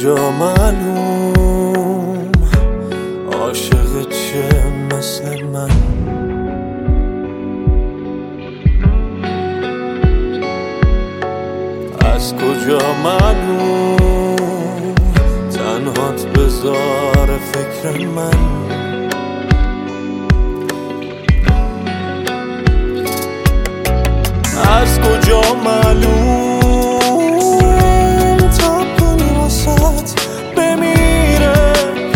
کجا معلوم عاشق چه مثل من؟ از کجا معلوم تنهات بذار فکر من؟ از کجا معلوم تا کنی واسات بمیره؟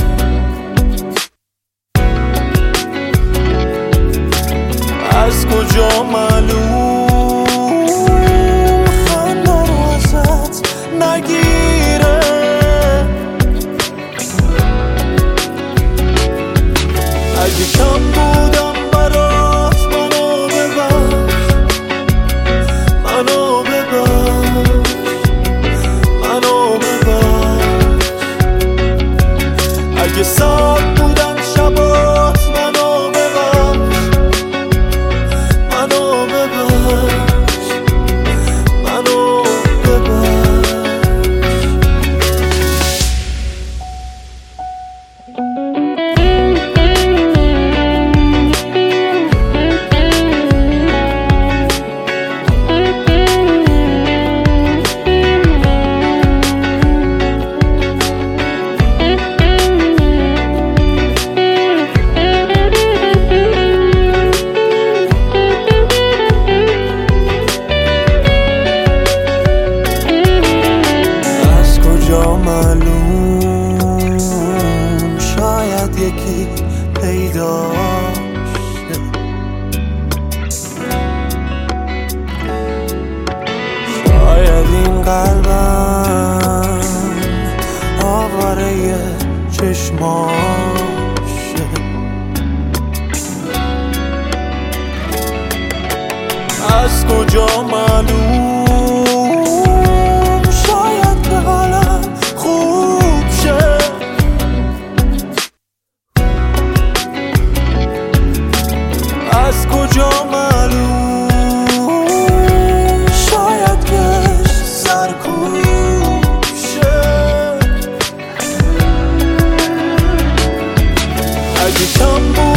از کجا معلوم خنده رو ازت نگیره؟ اگه کم بودم برات منو ببخش، منو ببخش، منو ببخش. اگه ساعت بودن شبات منو ببخش، منو ببخش، منو ببخش. معلوم شاید یکی پیدا شه، شاید این قلبم آواره چشماشه. از کجا معلوم از کجا معلوم شاید کش سرکوشه؟ اگه کم بود